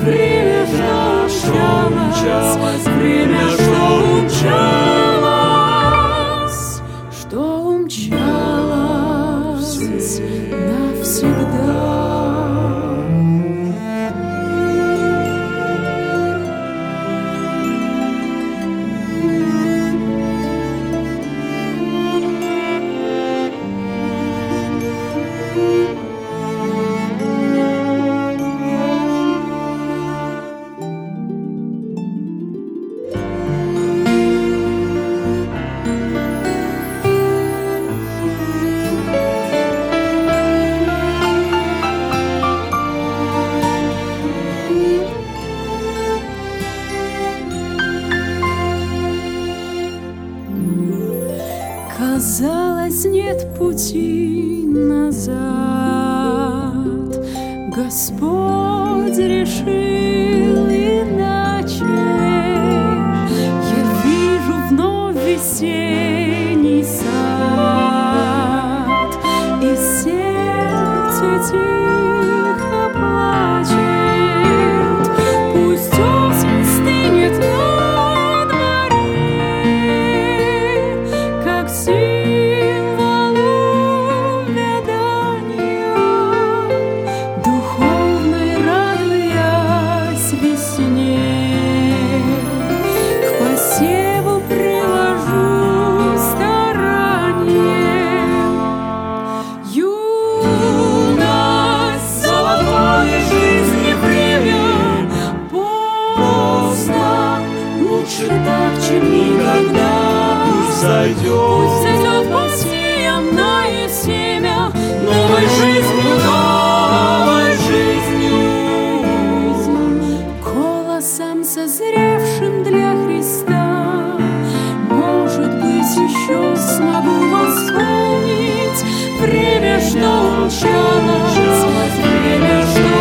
время, что умчалось, время, что умчалось, что умчалось навсегда. Казалось, нет пути назад. Господь решил иначе. Я вижу вновь весенний сад, и сердце тихо плачет. Пусть осень стынет на дворе, как символ увядания, духовной радуясь весне. К посеву приложу старание. Юность, золотое жизни время, поздно, лучше так, чем никогда. Пусть зайдет посеянное семя новой жизнью, новой жизнью. Колосом созревшим для Христа, может быть, еще смогу восполнить время, что умчалось, время, что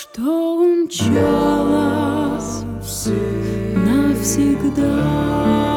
умчалось навсегда.